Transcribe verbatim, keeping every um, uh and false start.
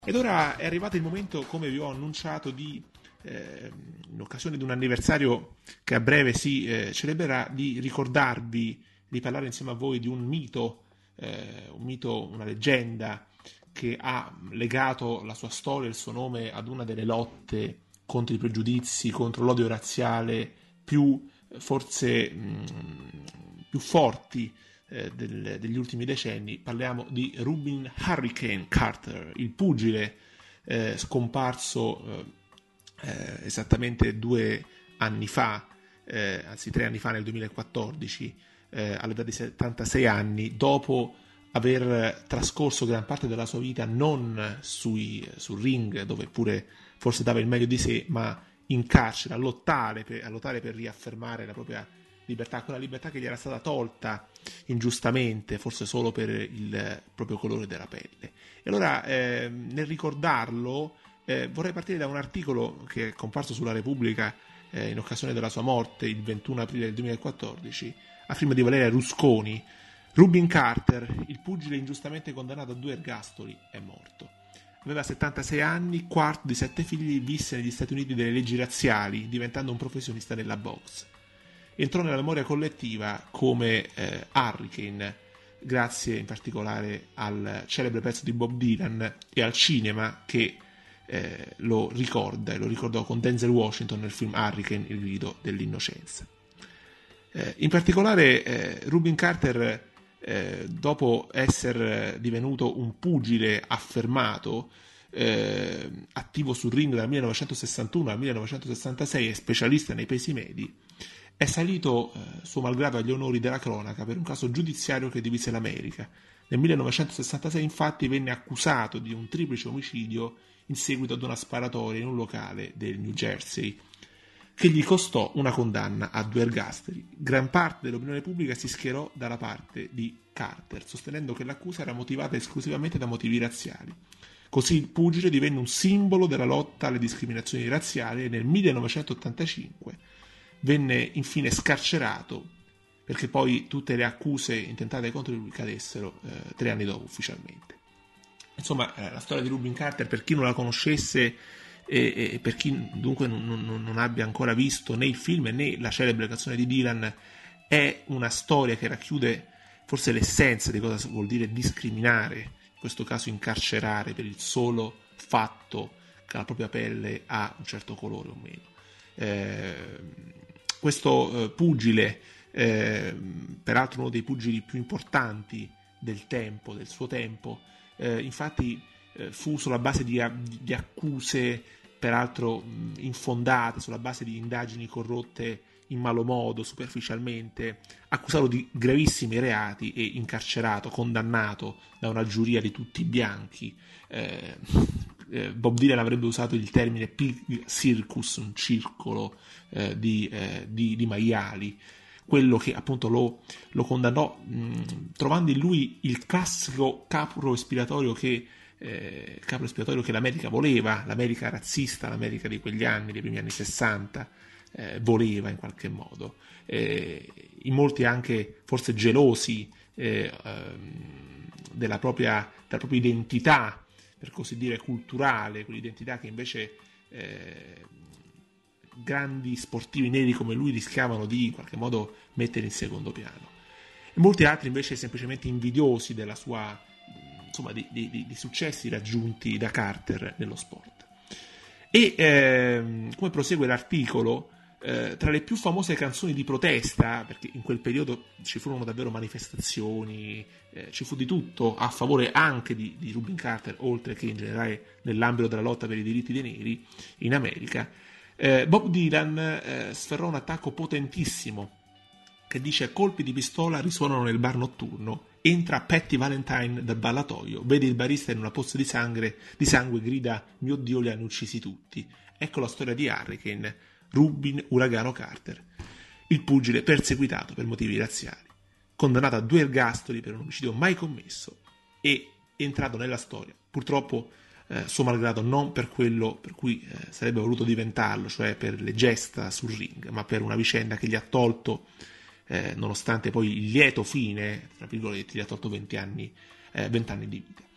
Ed ora è arrivato il momento, come vi ho annunciato, di, eh, in occasione di un anniversario che a breve si eh, celebrerà, di ricordarvi, di parlare insieme a voi di un mito, eh, un mito, una leggenda che ha legato la sua storia e il suo nome ad una delle lotte contro i pregiudizi, contro l'odio razziale più forse mh, più forti Del, degli ultimi decenni. Parliamo di Rubin Hurricane Carter, il pugile eh, scomparso eh, eh, esattamente due anni fa, eh, anzi tre anni fa, nel duemilaquattordici, eh, all'età di settantasei anni, dopo aver trascorso gran parte della sua vita non sui, sul ring, dove pure forse dava il meglio di sé, ma in carcere, a lottare per, a lottare per riaffermare la propria libertà, quella libertà che gli era stata tolta ingiustamente, forse solo per il proprio colore della pelle. E allora, eh, nel ricordarlo, eh, vorrei partire da un articolo che è comparso sulla Repubblica eh, in occasione della sua morte il ventuno aprile del duemilaquattordici, a firma di Valeria Rusconi. Rubin Carter, il pugile ingiustamente condannato a due ergastoli, è morto. Aveva settantasei anni, quarto di sette figli, visse negli Stati Uniti delle leggi razziali, diventando un professionista nella boxe. Entrò nella memoria collettiva come eh, Hurricane, grazie in particolare al celebre pezzo di Bob Dylan e al cinema che eh, lo ricorda, e lo ricordò con Denzel Washington nel film Hurricane, il grido dell'innocenza. Eh, in particolare eh, Rubin Carter, eh, dopo essere divenuto un pugile affermato, eh, attivo sul ring dal millenovecentosessantuno al millenovecentosessantasei e specialista nei pesi medi, è salito, eh, suo malgrado, agli onori della cronaca per un caso giudiziario che divise l'America. Nel millenovecentosessantasei, infatti, venne accusato di un triplice omicidio in seguito ad una sparatoria in un locale del New Jersey, che gli costò una condanna a due ergastoli. Gran parte dell'opinione pubblica si schierò dalla parte di Carter, sostenendo che l'accusa era motivata esclusivamente da motivi razziali. Così il pugile divenne un simbolo della lotta alle discriminazioni razziali e nel millenovecentottantacinque venne infine scarcerato, perché poi tutte le accuse intentate contro di lui cadessero eh, tre anni dopo ufficialmente. Insomma, eh, la storia di Rubin Carter, per chi non la conoscesse e, e per chi dunque non, non, non abbia ancora visto né il film né la celebre canzone di Dylan, è una storia che racchiude forse l'essenza di cosa vuol dire discriminare, in questo caso incarcerare, per il solo fatto che la propria pelle ha un certo colore o meno. Eh, questo eh, pugile, eh, peraltro uno dei pugili più importanti del tempo, del suo tempo, eh, infatti eh, fu sulla base di, di accuse peraltro mh, infondate, sulla base di indagini corrotte in malo modo, superficialmente, accusato di gravissimi reati e incarcerato, condannato da una giuria di tutti bianchi. Eh, eh, Bob Dylan avrebbe usato il termine pig circus, un circolo eh, di, eh, di, di maiali, quello che appunto lo, lo condannò, mh, trovando in lui il classico capro espiatorio che eh, capro espiatorio che l'America voleva, l'America razzista, l'America di quegli anni, dei primi anni sessanta, eh, voleva in qualche modo. Eh, in molti anche forse gelosi eh, ehm, della propria, della propria identità, per così dire, culturale, quell'identità che invece eh, grandi sportivi neri come lui rischiavano di in qualche modo mettere in secondo piano. E molti altri invece semplicemente invidiosi della sua, insomma, di, di, di successi raggiunti da Carter nello sport. E ehm, come prosegue l'articolo, eh, tra le più famose canzoni di protesta, perché in quel periodo ci furono davvero manifestazioni, eh, ci fu di tutto a favore anche di, di Rubin Carter, oltre che in generale nell'ambito della lotta per i diritti dei neri in America, eh, Bob Dylan eh, sferrò un attacco potentissimo che dice: colpi di pistola risuonano nel bar notturno, entra Patty Valentine dal ballatoio, vede il barista in una pozza di sangue, di sangue, grida: mio Dio, li hanno uccisi tutti. Ecco la storia di Hurricane, Rubin Uragano Carter, il pugile perseguitato per motivi razziali, condannato a due ergastoli per un omicidio mai commesso e entrato nella storia, purtroppo eh, suo malgrado, non per quello per cui eh, sarebbe voluto diventarlo, cioè per le gesta sul ring, ma per una vicenda che gli ha tolto, Eh, nonostante poi il lieto fine, tra virgolette, gli ha tolto venti anni, eh, venti anni di vita.